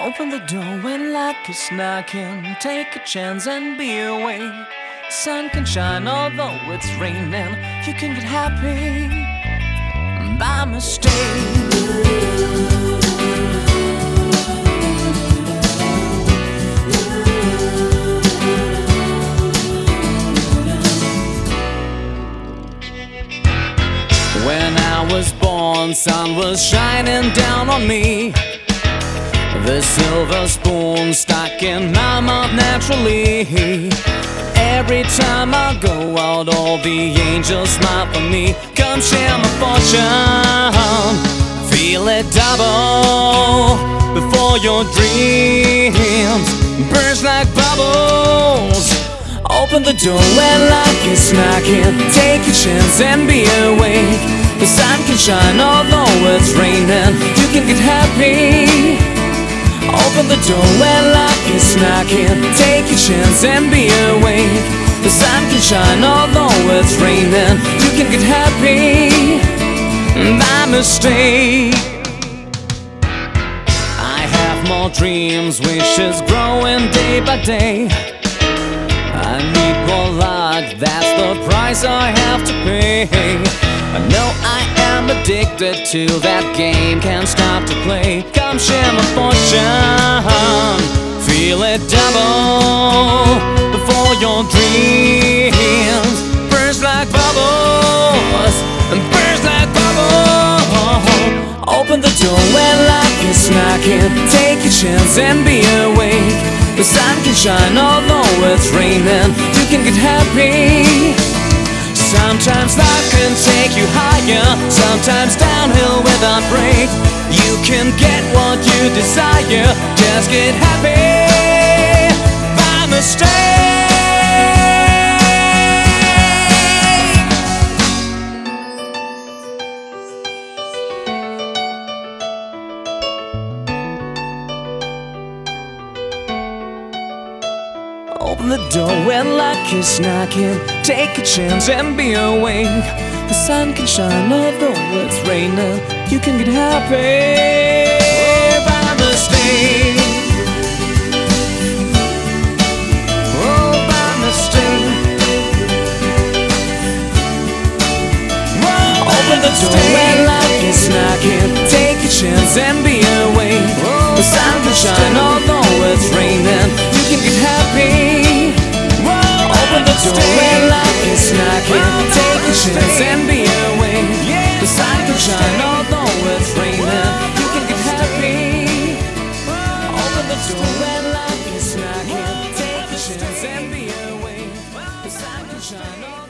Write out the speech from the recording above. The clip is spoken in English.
Open the door when luck is knocking. Take a chance and be awake. Sun can shine although it's raining. You can get happy by mistake. When I was born, sun was shining down on me. The silver spoon stuck in my mouth naturally. Every time I go out, all the angels smile for me. Come share my fortune, feel it double before your dreams burst like bubbles. Open the door when luck is knocking. Take a chance and be awake. The sun can shine although it's raining. You can get happy. Open the door when luck is knocking. Take a chance and be awake. The sun can shine although it's raining. You can get happy by mistake. I have more dreams, wishes growing day by day. I need more luck, that's the price I have to pay. I know I am addicted to that game, can't stop to play. Come share my fortune, feel it double before your dreams burst like bubbles, burst like bubbles. Open the door when luck is knocking. Take a chance and be awake. The sun can shine although it's raining. You can get happy. Sometimes life can take you higher, sometimes downhill without break. You can get what you desire, just get happy by mistake. Open the door when luck is knocking. Take a chance and be awake. The sun can shine although it's raining. You can get happy by mistake. Oh, by mistake. Open the door when luck is knocking. Take a chance and be awake. The sun can shine although it's raining. You can get happy. Open the door when luck is knocking. Take a chance and be awake. The sun can shine although it's raining. You can get happy. Open the door when luck is knocking. Take a chance and be awake. The sun can shine.